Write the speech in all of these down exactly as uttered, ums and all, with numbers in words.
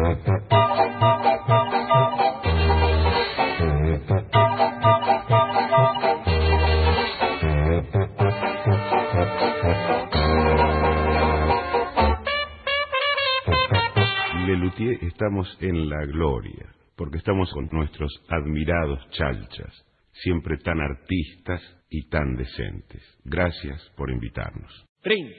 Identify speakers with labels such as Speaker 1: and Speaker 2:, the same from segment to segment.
Speaker 1: Lelutier estamos en la gloria, porque estamos con nuestros admirados chalchas, siempre tan artistas y tan decentes. Gracias por invitarnos.
Speaker 2: Trin.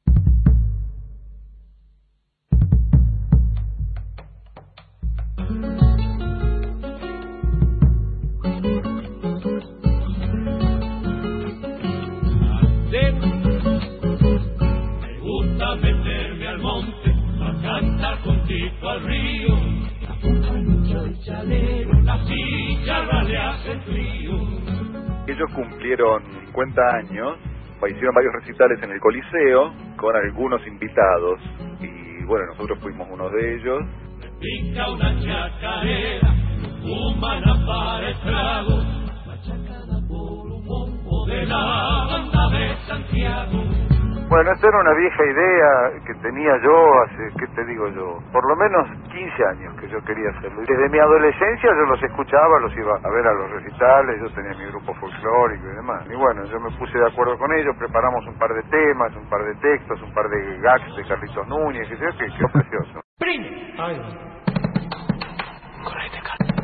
Speaker 3: Me gusta meterme al monte a cantar contigo al río. Acompaño el chalero, la silla le hace frío.
Speaker 4: Ellos cumplieron cincuenta años, hicieron varios recitales en el Coliseo con algunos invitados y bueno, nosotros fuimos uno de ellos.
Speaker 3: Pica una chacarera, humana para estragos, machacada por un bombo de la banda de Santiago.
Speaker 5: Bueno, esta era una vieja idea que tenía yo hace, ¿qué te digo yo? Por lo menos quince años que yo quería hacerlo. Desde mi adolescencia yo los escuchaba, los iba a ver a los recitales, yo tenía mi grupo folclórico y demás. Y bueno, yo me puse de acuerdo con ellos, preparamos un par de temas, un par de textos, un par de gags de Carlitos Núñez, que creo que quedó precioso.
Speaker 3: ¡Prim! Ay.
Speaker 4: Correte, Carlos.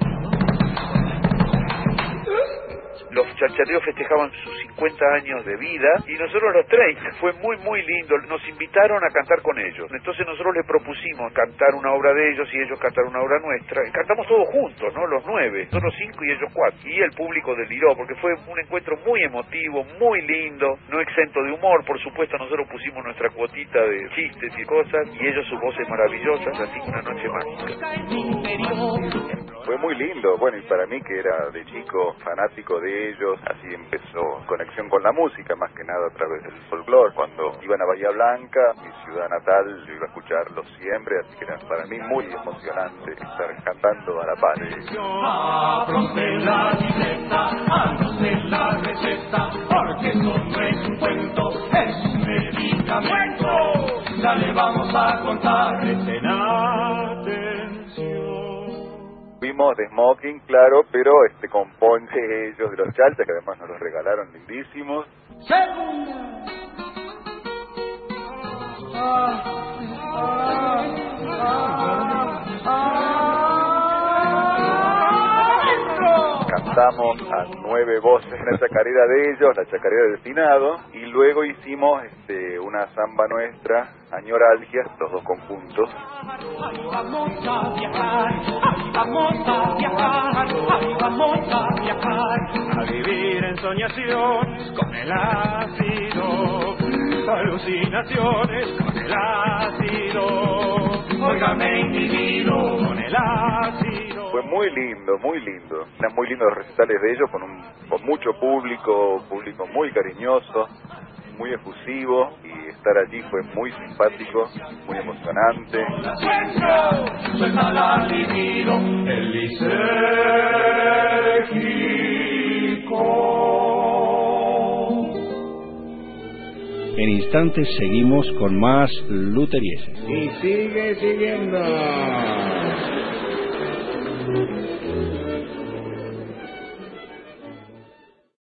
Speaker 4: Los chalchateos festejaban sus cincuenta años de vida y nosotros los treinta. Fue muy, muy lindo. Nos invitaron a cantar con ellos. Entonces nosotros les propusimos cantar una obra de ellos y ellos cantar una obra nuestra. Y cantamos todos juntos, ¿no? Los nueve. Nosotros cinco y ellos cuatro. Y el público deliró porque fue un encuentro muy emotivo, muy lindo, no exento de humor. Por supuesto, nosotros pusimos nuestra cuotita de chistes y cosas y ellos sus voces maravillosas, así que una noche mágica. Fue muy lindo. Bueno, y para mí que era de chico fanático de ellos, así empezó conexión con la música, más que nada a través del folclore. Cuando iban a Bahía Blanca, mi ciudad natal, yo iba a escucharlos siempre, así que era para mí muy emocionante estar cantando a la par.
Speaker 3: Afronte la libreta, anote la receta, porque esto no es un cuento, es un medicamento. Ya le vamos a contar, presten atención.
Speaker 4: Fuimos de smoking, claro, pero este con ponche ellos de los chalchas, que además nos los regalaron lindísimos.
Speaker 3: Segunda. Ah, ah, ah, ah,
Speaker 4: Cantamos a nueve voces en la chacarera de ellos, la chacarera del Finado, y luego hicimos este, una samba nuestra, Añoralgias, los dos conjuntos.
Speaker 3: Vamos a viajar, vamos a viajar, vamos a viajar, a vivir en soñaciones con el ácido, alucinaciones con el ácido, óigame individuo con el ácido.
Speaker 4: Fue muy lindo, muy lindo, eran muy lindos los recitales de ellos, con, un, con mucho público, público muy cariñoso, muy efusivo, y estar allí fue muy simpático, muy emocionante.
Speaker 3: El lisérgico.
Speaker 2: En instantes seguimos con más luterieses.
Speaker 6: Y sigue siguiendo.